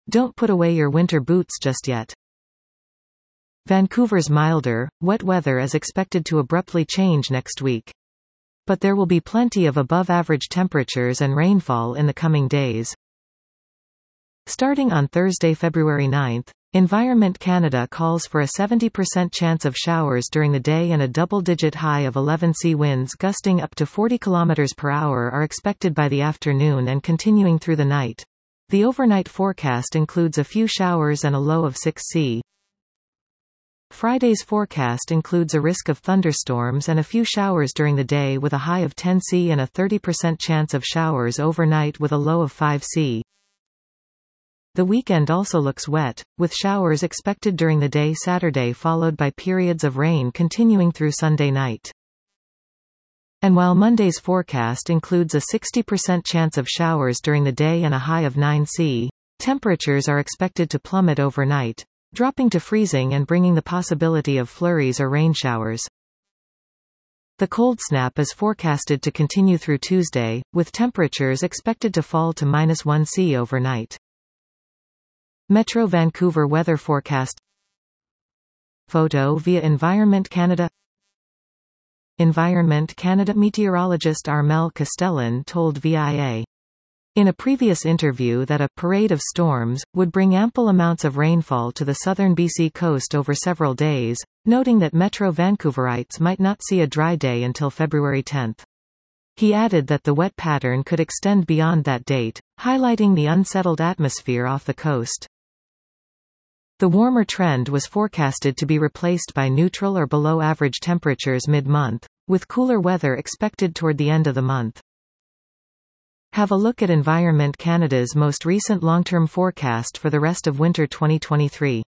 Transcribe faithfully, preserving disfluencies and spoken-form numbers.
Don't put away your winter boots just yet. Vancouver's milder, wet weather is expected to abruptly change next week. But there will be plenty of above-average temperatures and rainfall in the coming days. Starting on Thursday, February ninth, Environment Canada calls for a seventy percent chance of showers during the day and a double-digit high of eleven. Sea winds gusting up to forty kilometers per hour are expected by the afternoon and continuing through the night. The overnight forecast includes a few showers and a low of six C. Friday's forecast includes a risk of thunderstorms and a few showers during the day with a high of ten C and a thirty percent chance of showers overnight with a low of five C. The weekend also looks wet, with showers expected during the day Saturday followed by periods of rain continuing through Sunday night. And while Monday's forecast includes a sixty percent chance of showers during the day and a high of nine C, temperatures are expected to plummet overnight, dropping to freezing and bringing the possibility of flurries or rain showers. The cold snap is forecasted to continue through Tuesday, with temperatures expected to fall to minus one C overnight. Metro Vancouver weather forecast. Photo via Environment Canada. Environment Canada meteorologist Armel Castellan told V I A in a previous interview that a parade of storms would bring ample amounts of rainfall to the southern B C coast over several days, noting that Metro Vancouverites might not see a dry day until February tenth. He added that the wet pattern could extend beyond that date, highlighting the unsettled atmosphere off the coast. The warmer trend was forecasted to be replaced by neutral or below average temperatures mid-month, with cooler weather expected toward the end of the month. Have a look at Environment Canada's most recent long-term forecast for the rest of winter twenty twenty-three.